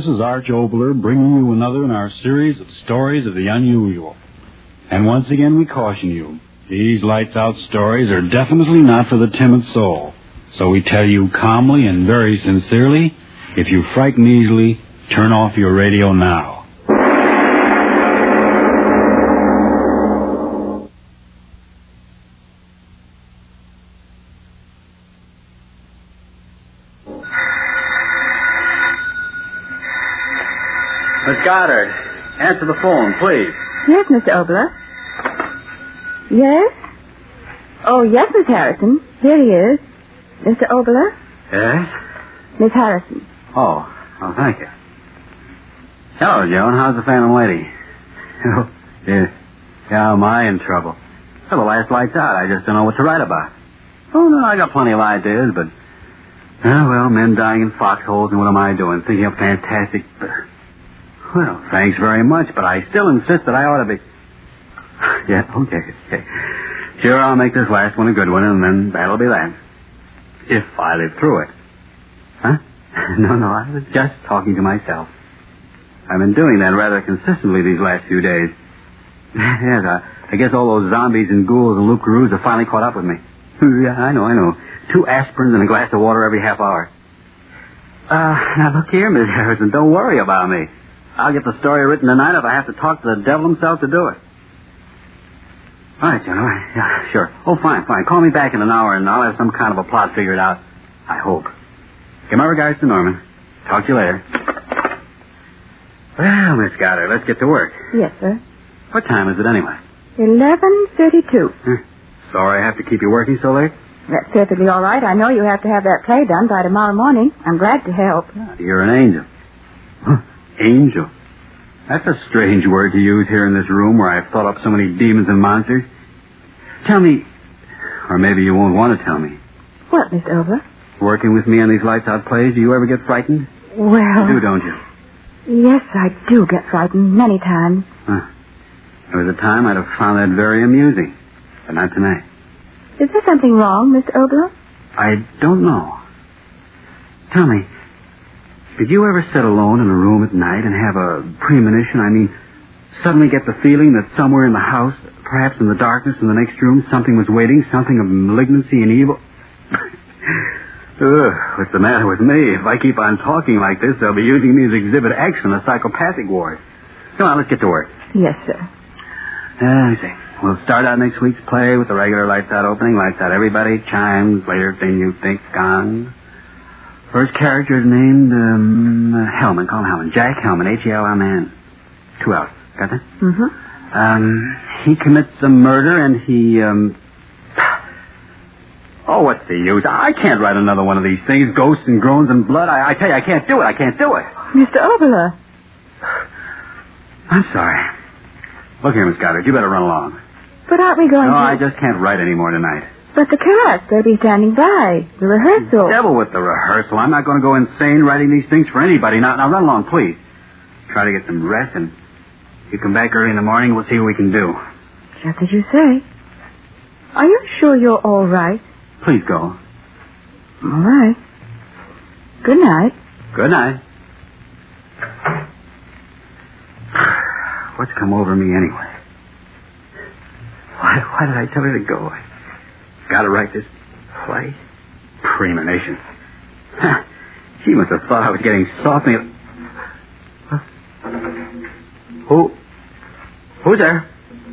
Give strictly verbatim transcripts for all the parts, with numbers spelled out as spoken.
this is Arch Obler bringing you another in our series of stories of the unusual. And once again we caution you, these lights out stories are definitely not for the timid soul. So we tell you calmly and very sincerely, if you frighten easily, turn off your radio now. Miss Goddard, answer the phone, please. Yes, Mister Obler. Yes? Oh, yes, Miss Harrison. Here he is. Mister Obler? Yes? Miss Harrison. Oh, oh, thank you. Hello, Joan. How's the Phantom Lady? Oh, yeah. Yeah, am I in trouble? Well, the last light's out. I just don't know what to write about. Oh, no, I got plenty of ideas, but... Oh, well, men dying in foxholes, and what am I doing? Thinking of fantastic... Well, thanks very much, but I still insist that I ought to be... Yeah, okay, okay. Sure, I'll make this last one a good one, and then that'll be that. If I live through it. Huh? No, no, I was just talking to myself. I've been doing that rather consistently these last few days. Yes, I, I guess all those zombies and ghouls and loup-garoos have finally caught up with me. Yeah, I know, I know. Two aspirins and a glass of water every half hour. Uh, now look here, Miss Harrison, don't worry about me. I'll get the story written tonight if I have to talk to the devil himself to do it. All right, John, all right. Yeah, sure. Oh, fine, fine. Call me back in an hour, and I'll have some kind of a plot figured out. I hope. Give my regards to Norman. Talk to you later. Well, Miss Goddard, let's get to work. Yes, sir. What time is it anyway? eleven thirty-two. Huh. Sorry I have to keep you working so late? That's perfectly all right. I know you have to have that play done by tomorrow morning. I'm glad to help. You're an angel. Huh. Angel? That's a strange word to use here in this room where I've thought up so many demons and monsters. Tell me, or maybe you won't want to tell me. What, Mister Obler? Working with me on these lights-out plays, do you ever get frightened? Well... You do, don't you? Yes, I do get frightened many times. Huh. There was a time I'd have found that very amusing, but not tonight. Is there something wrong, Mister Obler? I don't know. Tell me, did you ever sit alone in a room at night and have a premonition? I mean, suddenly get the feeling that somewhere in the house, perhaps in the darkness in the next room, something was waiting, something of malignancy and evil? Ugh, what's the matter with me? If I keep on talking like this, they'll be using me as Exhibit X in a psychopathic ward. Come on, let's get to work. Yes, sir. Uh, let me see. We'll start out next week's play with the regular lights-out opening. Lights out everybody, chimes, later thing you think, gong. First character is named, um, uh, Hellman. Call him Hellman. Jack Hellman, H E L M A N. Two L's. Got that? Mm-hmm. Um, he commits a murder and he, um... Oh, what's the use? I can't write another one of these things. Ghosts and groans and blood. I, I tell you, I can't do it. I can't do it. Mister Obler. I'm sorry. Look here, Miss Goddard. You better run along. But aren't we going no, to... No, I just can't write any more tonight. But the cast, they'll be standing by. The rehearsal. Devil with the rehearsal. I'm not going to go insane writing these things for anybody. Now, now, run along, please. Try to get some rest, and you come back early in the morning, we'll see what we can do. Just as you say. Are you sure you're all right? Please go. All right. Good night. Good night. What's come over me anyway? Why, why did I tell her to go? I gotta write this play. Premonition. Huh. She must have thought I was getting soft. Huh? Who? Who's there?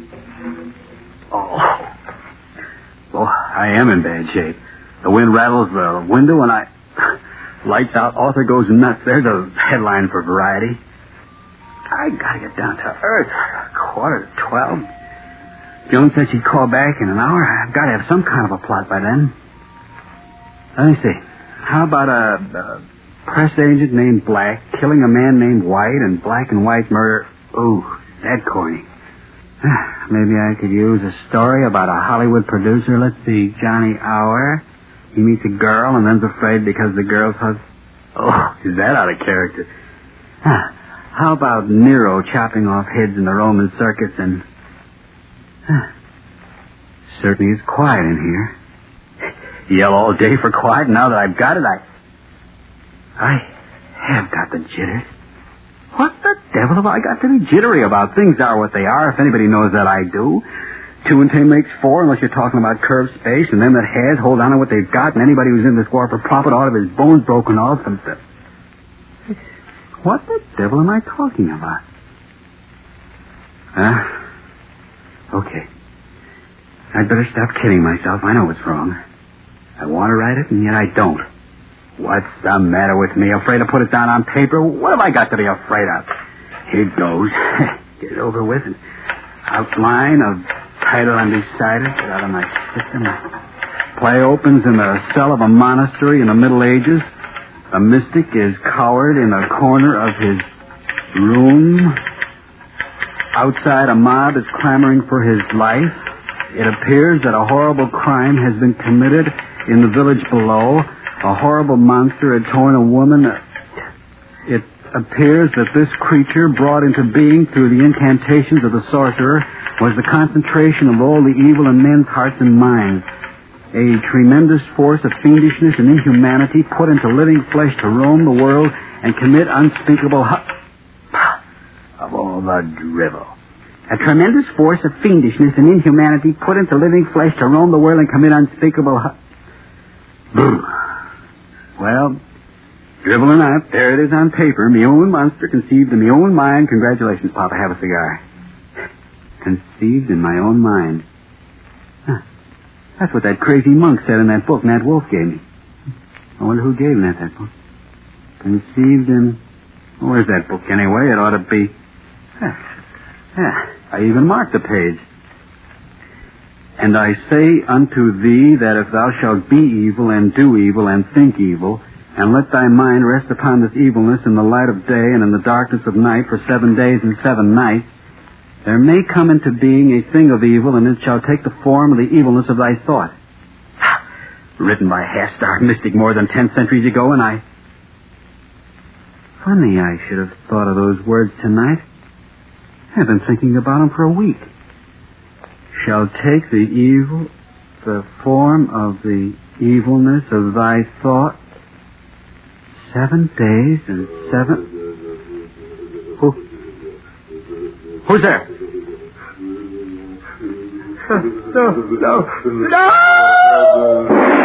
Oh. Well, I am in bad shape. The wind rattles the window and I... Lights out, author goes nuts. There's a headline for Variety. I gotta get down to earth. Quarter to twelve. Joan said she'd call back in an hour. I've got to have some kind of a plot by then. Let me see. How about a, a press agent named Black killing a man named White and Black and White murder? Ooh, that corny. Maybe I could use a story about a Hollywood producer. Let's see. Johnny Hour. He meets a girl and then's afraid because the girl's husband. Oh, is that out of character? Huh. How about Nero chopping off heads in the Roman circus and... Huh. Certainly is quiet in here. Yell all day for quiet, and now that I've got it, I... I have got the jitters. What the devil have I got to be jittery about? Things are what they are, if anybody knows that I do. Two and ten makes four, unless you're talking about curved space, and them that has hold on to what they've got, and anybody who's in this war for profit ought to have his bones broken off and... The... What the devil am I talking about? Huh? Okay. I'd better stop kidding myself. I know what's wrong. I want to write it, and yet I don't. What's the matter with me? Afraid to put it down on paper? What have I got to be afraid of? Here goes. Get it over with. And outline of title undecided. Get out of my system. Play opens in the cell of a monastery in the Middle Ages. A mystic is cowered in a corner of his room. Outside, a mob is clamoring for his life. It appears that a horrible crime has been committed in the village below. A horrible monster had torn a woman. It appears that this creature, brought into being through the incantations of the sorcerer, was the concentration of all the evil in men's hearts and minds. A tremendous force of fiendishness and inhumanity put into living flesh to roam the world and commit unspeakable... Hu- of all the drivel. A tremendous force of fiendishness and inhumanity put into living flesh to roam the world and commit unspeakable... Hu- Well, drivel or not, there it is on paper. Me own monster conceived in me own mind. Congratulations, Papa. Have a cigar. Conceived in my own mind. Huh. That's what that crazy monk said in that book Nat Wolf gave me. I wonder who gave Nat that book. Conceived in... Well, where's that book anyway? It ought to be... Huh. Yeah, I even marked the page. And I say unto thee that if thou shalt be evil and do evil and think evil, and let thy mind rest upon this evilness in the light of day and in the darkness of night for seven days and seven nights, there may come into being a thing of evil, and it shall take the form of the evilness of thy thought. Written by a half-starved mystic more than ten centuries ago, and I... Funny I should have thought of those words tonight. I've been thinking about them for a week. Shall take the evil, the form of the evilness of thy thought. Seven days and seven... Who? Who's there? No, no, no!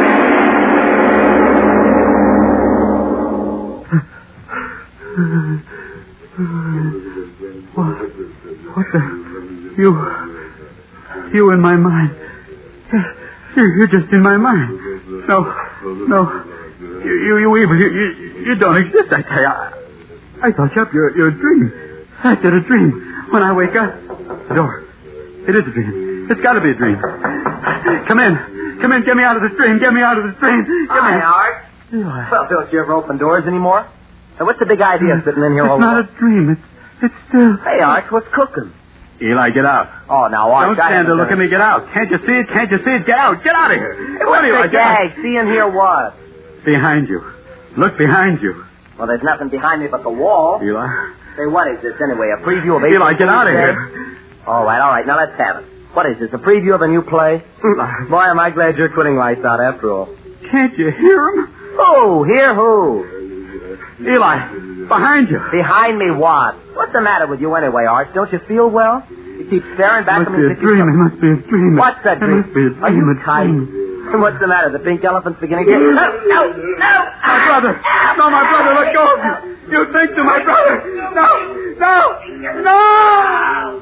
What? What the... You... You in my mind. You're, you're just in my mind. No, no. You, you, you evil. You, you, you don't exist, I tell you. I, I thought you up. You're, you're a dream. I said a dream. When I wake up, the door. It is a dream. It's got to be a dream. Come in. Come in. Get me out of this dream. Get me out of this dream. Get Hi, me. Art. Eli. Well, don't you ever open doors anymore? Now, what's the big idea sitting in here all It's not a dream. It's, it's still... Hey, Art, what's cooking? Eli, get out. Oh, now, Art... Don't stand there. Look at me. Get out. Can't you see it? Can't you see it? Get out. Get out of here. Hey, what's the gag? See and hear what? Behind you. Look behind you. Well, there's nothing behind me but the wall. Eli. Say, what is this, anyway? A preview of... Eli, get out of Tuesday? here. All right, all right. Now, let's have it. What is this, a preview of a new play? Boy, am I glad you're quitting lights out after all. Can't you hear him? Who? Hear who? Eli, behind you. Behind me what? What's the matter with you anyway, Art? Don't you feel well? You keep staring back It at must me. be a as if you- dream. It must be a dream. What's that dream? It must be a dream. Are you a tight? dream. What's the matter? The pink elephant's beginning to... No, no, no! My brother. No, my brother, let go of me. You think to my brother. No, no, no!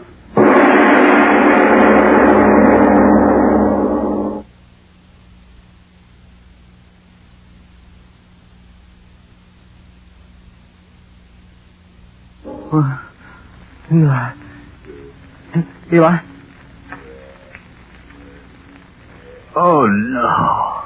Oh, Eli. Eli? Oh, no.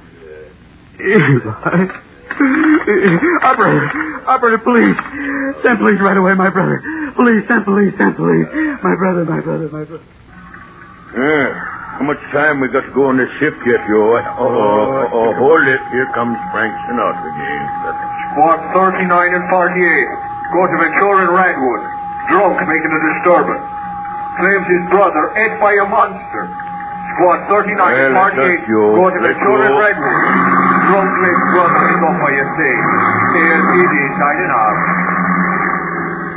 Eli. Operator. Operator, please. Send police right away, my brother. Please, send police, send police. My brother, my brother, my brother. Yeah. How much time we got to go on this ship yet, you? Oh, oh, oh, oh, hold it. Here comes Frank Sinatra again. Squad thirty-nine and forty-eight. Go to Ventura and Redwood. Drunk, making a disturbance. Claims his brother ate by a monster. Squad thirty-nine and Well, forty-eight. that's you. Go to Let Ventura and go. Redwood. Drunk claims brother is up by a state. A L P D signing off.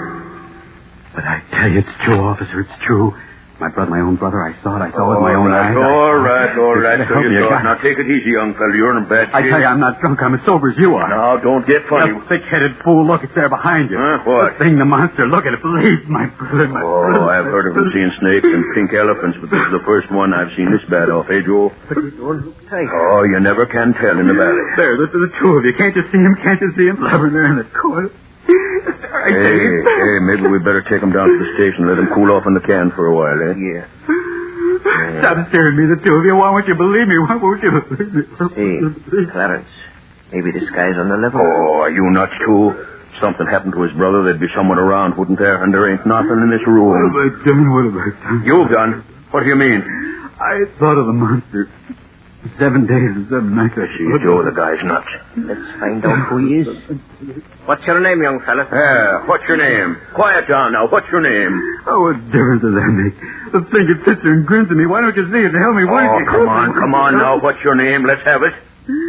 But I tell you, it's true, officer. It's true. My brother, my own brother, I saw it. I saw it with my own eyes. All right, all right. So Help me, you I thought. got- Now take it easy, young fella. You're in a bad shape. I tell you, I'm not drunk. I'm as sober as you are. Now, don't get funny. You thick-headed fool. Look, it's there behind you. Huh, what? The thing, the monster. Look at it. Please, my brother, my Oh, brother. I've heard of them seeing snakes and pink elephants, but this is the first one I've seen this bad off, eh, Joe? Oh, you never can tell in the valley. There, this is the two of you. Can't you see him? Can't you see him? Blubbering there in the corner. I tell Hey, you. hey, maybe we better take him down to the station, let him cool off in the can for a while, eh? Yeah. Stop staring at me, the two of you. Why won't you believe me? Why won't you believe me? Hey, Clarence. Maybe this guy's on the level. Oh, are you nuts, too? Something happened to his brother, there'd be someone around, wouldn't there? And there ain't nothing in this What room. have I done? What have I done? You've done? What do you mean? I thought of the monster. Seven days and seven nights I See, Joe, the guy's nuts. Let's find out who he is. What's your name, young fella? Yeah, what's your name? Quiet down now. What's your name? Oh, what difference does that make? The thing it sits there and grins at me. Why don't you see it and help me? Why Oh, don't you... come on, come on now. What's your name? Let's have it.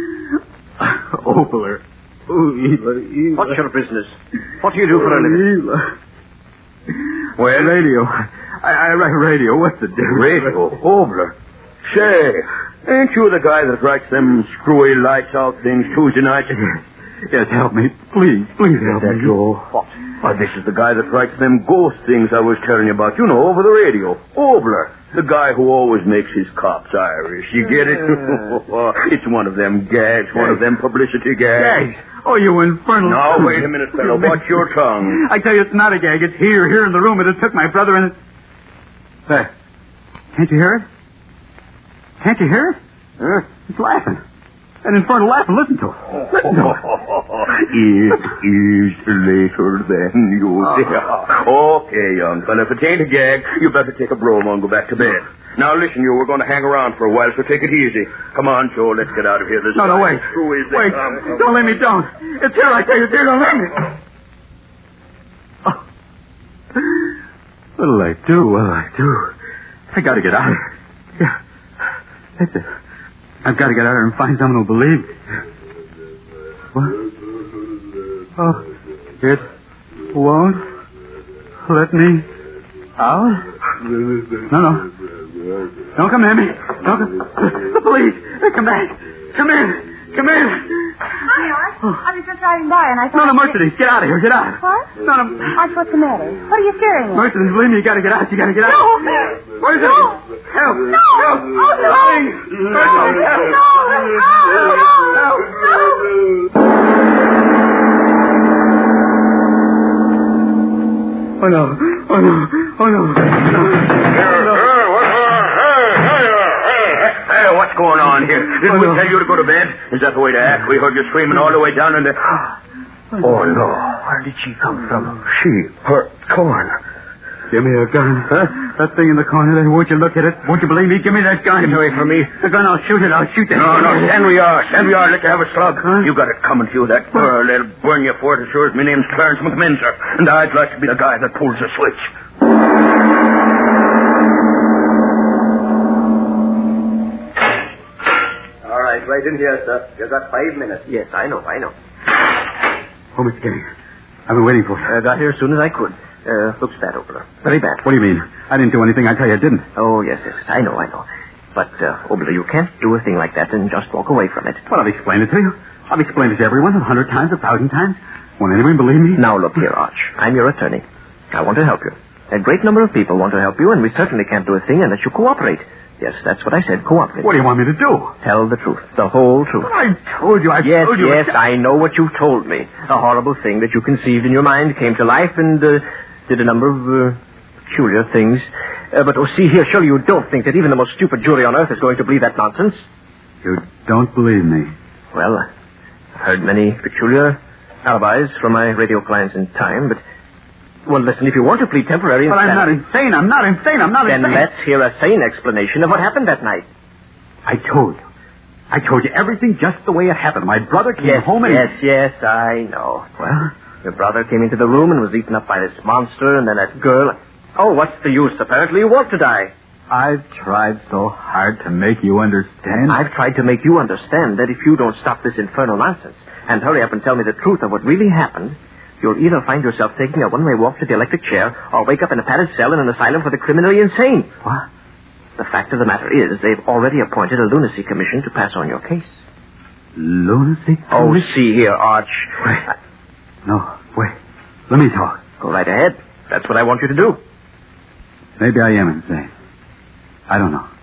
Opler. Oh, Eli, Eli. What's your business? What do you do for a living? Eli. Well, Radio. I, I write radio. What's the difference? radio. Obler. Say, ain't you the guy that writes them screwy lights out things Tuesday nights? Yes, help me. Please, please help That me. Joe? What? Why, this is the guy that writes them ghost things I was telling you about. You know, over the radio. Obler. The guy who always makes his cops Irish. You get it? It's one of them gags, one of them publicity gags. Gags. Oh, you infernal... Now, wait a minute, fellow. Watch your tongue. I tell you, it's not a gag. It's here, here in the room. It has took my brother and... There. Can't you hear it? Can't you hear it? Huh? It's laughing. An infernal laughing. Listen to it. Listen to it. It is later than you think. Okay, young fella. If it ain't a gag, you better take a bromo and go back to bed. Now, listen, you. We're going to hang around for a while, so take it easy. Come on, Joe. Let's get out of here. This No, no, wait. Who is this? Wait. Um, Don't let me down. It's here, I tell you. It's here. Don't let me. Oh. What'll I do? What'll I do? I got to get out of here. Yeah. That's it. I've got to get out of here and find someone who'll believe me. What? Oh, it won't let me out? No, no. Don't come near me. Don't come. The police. Come back. Come in. Come in. Hi, Art. I was just driving by and I thought... No, no, Mercedes. Get out of here. Get out. What? No, no. Art, what's the matter? What are you staring at? Mercedes, believe me, you got to get out. You got to get out. No. Where's No. it? Help. No. Help. Oh, no. Please. No. Mercedes, help. No. No. No. No. Oh, no. Oh, no. Oh, no. Oh, no. Hey, what's going on here? Didn't we tell you to go to bed? Is that the way to act? We heard you screaming all the way down in the... Oh, no. Where did she come from? She, her corn. Give me a gun. Huh? That thing in the corner there. Won't you look at it? Won't you believe me? Give me that gun. Get away from me. The gun, I'll shoot it. I'll shoot it. No, no, stand where you are. Stand where you are. Let you have a slug. Huh? You got it coming to you, that girl. They'll burn you for it as sure as my name's Clarence McMinzer. And I'd like to be the guy that pulls the switch. All right, right in here, sir. You got five minutes. Yes, I know, I know. Oh, Mister Gang. I've been waiting for you. I got here as soon as I could. Uh, looks bad, Obler. Very bad. What do you mean? I didn't do anything. I tell you I didn't. Oh, yes, yes, I know, I know. But, uh, Obler, you can't do a thing like that and just walk away from it. Well, I've explained it to you. I've explained it to everyone a hundred times, a thousand times. Won't anyone believe me? Now, look here, Arch. I'm your attorney. I want to help you. A great number of people want to help you, and we certainly can't do a thing unless you cooperate. Yes, that's what I said, cooperate. What do you want me to do? Tell the truth, the whole truth. Well, I told you. I Yes, told you. yes, I know what you told me. A horrible thing that you conceived in your mind came to life and uh, did a number of uh, peculiar things. Uh, but, oh, see here, surely you don't think that even the most stupid jury on earth is going to believe that nonsense? You don't believe me. Well, I've heard many peculiar alibis from my radio clients in time, but... Well, listen, if you want to plead temporary... But I'm not insanity- insane. I'm not insane. I'm not Then insane. let's hear a sane explanation of what happened that night. I told you. I told you everything just the way it happened. My brother came Yes, home and... yes, yes, I know. Well? Your brother came into the room and was eaten up by this monster, and then that girl... Oh, what's the use? Apparently you want to die. I've tried so hard to make you understand. I've tried to make you understand that if you don't stop this infernal nonsense and hurry up and tell me the truth of what really happened, you'll either find yourself taking a one-way walk to the electric chair or wake up in a padded cell in an asylum for the criminally insane. What? The fact of the matter is they've already appointed a lunacy commission to pass on your case. Lunacy? Oh, see here, Arch. Wait. I... No, wait. Let me talk. Go right ahead. That's what I want you to do. Maybe I am insane. I don't know.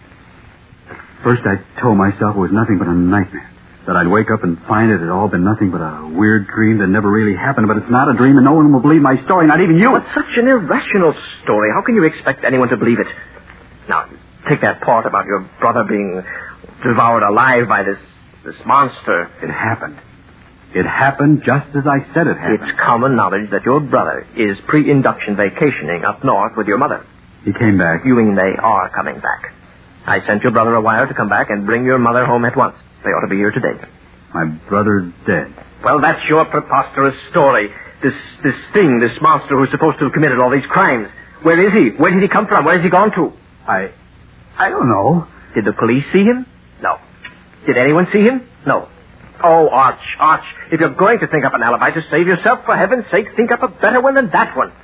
First, I told myself it was nothing but a nightmare. That I'd wake up and find it had all been nothing but a weird dream that never really happened. But it's not a dream, and no one will believe my story, not even you. It's such an irrational story. How can you expect anyone to believe it? Now, take that part about your brother being devoured alive by this this monster. It happened. It happened just as I said it happened. It's common knowledge that your brother is pre-induction vacationing up north with your mother. He came back. You mean they are coming back. I sent your brother a wire to come back and bring your mother home at once. They ought to be here today. My brother's dead. Well, that's your preposterous story. This this thing, this monster who's supposed to have committed all these crimes. Where is he? Where did he come from? Where has he gone to? I... I don't know. Did the police see him? No. Did anyone see him? No. Oh, Arch, Arch, if you're going to think up an alibi to save yourself, for heaven's sake, think up a better one than that one.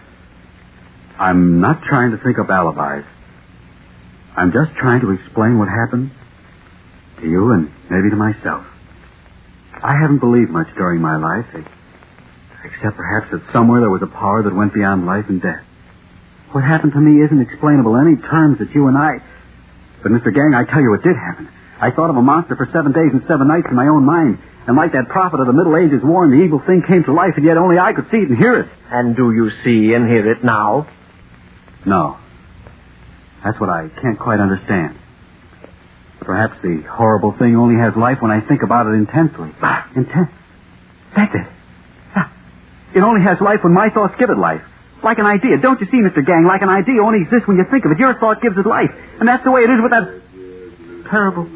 I'm not trying to think up alibis. I'm just trying to explain what happened to you and maybe to myself. I haven't believed much during my life, except perhaps that somewhere there was a power that went beyond life and death. What happened to me isn't explainable in any terms that you and I... But, Mister Gang, I tell you what did happen. I thought of a monster for seven days and seven nights in my own mind. And like that prophet of the Middle Ages warned, the evil thing came to life, and yet only I could see it and hear it. And do you see and hear it now? No. That's what I can't quite understand. Perhaps the horrible thing only has life when I think about it intensely. Intense? That's it. It only has life when my thoughts give it life. Like an idea. Don't you see, Mister Gang? Like an idea only exists when you think of it. Your thought gives it life. And that's the way it is with that terrible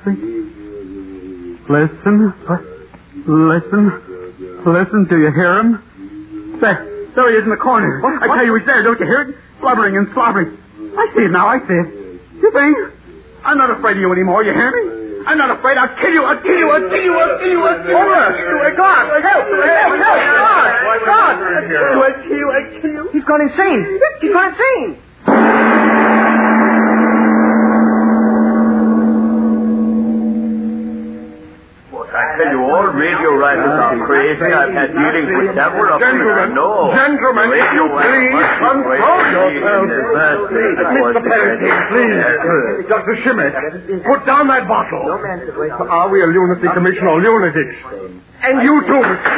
thing. Listen. Listen. Listen. Do you hear him? There. There he is in the corner. What? I tell you, he's there. Don't you hear it? Blubbering and slobbering. I see it now. I see it. You think? I'm not afraid of you anymore. You hear me? I'm not afraid. I'll kill you. I'll kill you. I'll kill you. I'll kill you. I'll kill you. Over. God. Help. Help. Help. God. God. I'll kill you. I'll kill you. I'll kill you. He's gone insane. He's gone insane. I tell you, all radio writers are crazy. I've had dealings with several of them. Gentlemen, no. gentlemen, if you please, control yourselves. Mister Perrotine, please. Doctor Schmidt, put down that bottle. Are we a lunacy commission or lunatics? And you too,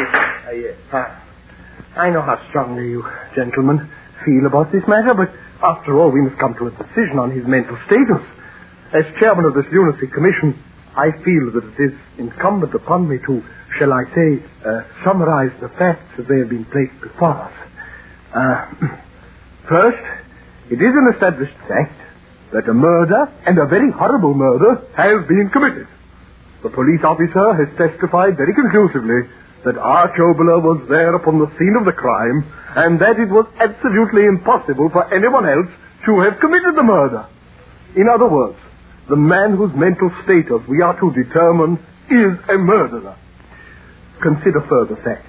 Mister I know how strongly you gentlemen feel about this matter, but after all, we must come to a decision on his mental status. As chairman of this lunacy commission, I feel that it is incumbent upon me to, shall I say, uh, summarize the facts as they have been placed before us. Uh, first, it is an established fact that a murder, and a very horrible murder, has been committed. The police officer has testified very conclusively that Arch Oboler was there upon the scene of the crime, and that it was absolutely impossible for anyone else to have committed the murder. In other words, the man whose mental status we are to determine is a murderer. Consider further facts.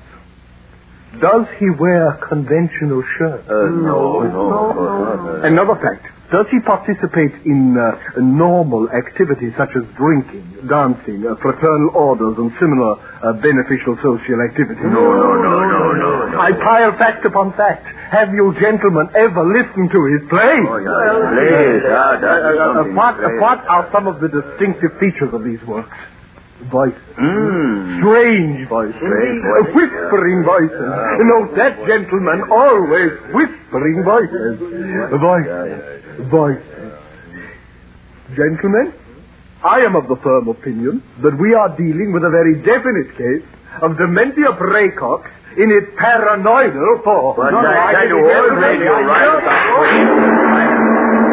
Does he wear conventional shirts? Uh, no, no, no. Another fact. Does he participate in uh, normal activities such as drinking, dancing, uh, fraternal orders, and similar uh, beneficial social activities? No, no, no, no, no, no. I pile fact upon fact. Have you gentlemen ever listened to his play? Oh, yeah. Well, please, yeah, that is uh, something what, great. what are some of the distinctive features of these works? Voices. Mm. Strange voices. Strange Uh, voices. whispering voices. Yeah. You know, that gentleman always whispering voices. Voices. Voices. Gentlemen, I am of the firm opinion that we are dealing with a very definite case of dementia praecox in its paranoidal form. But No, no, I tell you, can- all radio writers are crazy.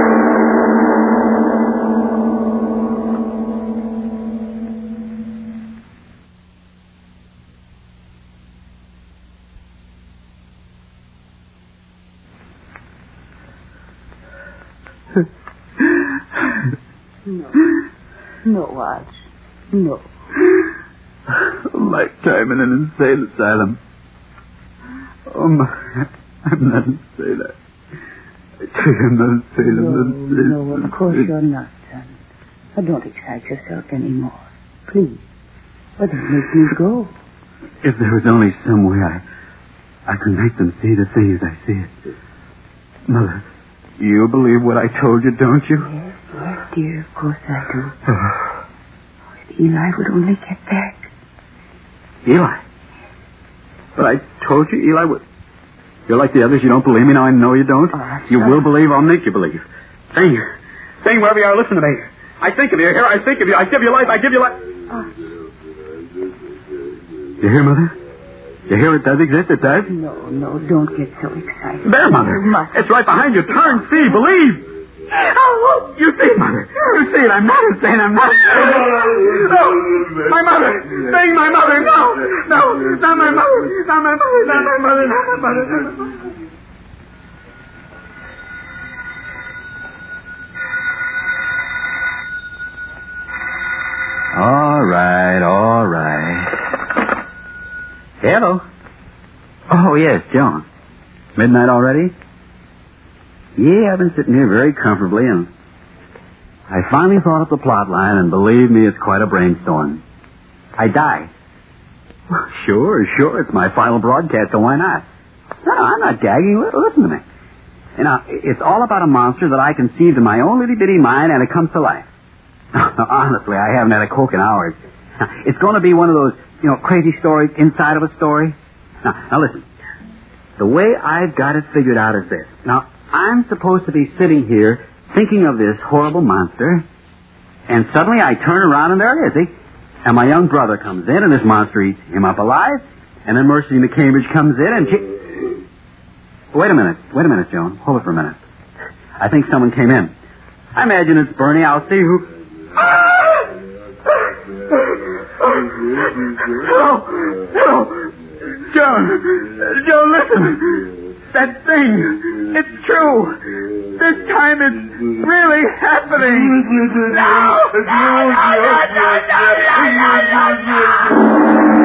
No. No, Arch. No. A lifetime in an insane asylum. Oh, my. I'm not to say that. I'm not to say that. No, no, of course you're not, son. Now, don't excite yourself anymore. Please. But don't make me go. If there was only some way I, I could make them see the thing as I see it. Mother, you believe what I told you, don't you? Yes, yes, dear, of course I do. If Eli would only get back. Eli? But I told you Eli would... You're like the others. You don't believe me. Now I know you don't. Oh, you will believe. I'll make you believe. Sing. Sing wherever you are. Listen to me. I think of you. Here, I think of you. I give you life. I give you life. Oh. You hear, Mother? You hear it does exist? It does? No, no, don't get so excited. There, Mother. You must. It's right behind you. Turn, see, believe. Oh, you see, Mother. You see it. I'm not insane. I'm not insane. No. My mother. Sing, my mother. No. No. Not my mother. Not my mother. Not my mother. Not my mother. Not my mother. All right. All right. Hello. Oh, yes, John. Midnight already? Yeah, I've been sitting here very comfortably, and I finally thought up the plot line, and believe me, it's quite a brainstorm. I die. Well, sure, sure, it's my final broadcast, so why not? No, I'm not gagging. Listen to me. You know, it's all about a monster that I conceived in my own little-bitty mind, and it comes to life. Honestly, I haven't had a Coke in hours. It's going to be one of those, you know, crazy stories inside of a story. Now, now listen. The way I've got it figured out is this. Now, I'm supposed to be sitting here thinking of this horrible monster, and suddenly I turn around and there it is, see? And my young brother comes in, and this monster eats him up alive, and then Mercy McCambridge comes in, and she... Wait a minute. Wait a minute, Joan. Hold it for a minute. I think someone came in. I imagine it's Bernie. I'll see who... Hello. Hello. Joan. Joan, listen. That thing, it's true. This time it's really happening. No! No! No! No! No! No! No! No!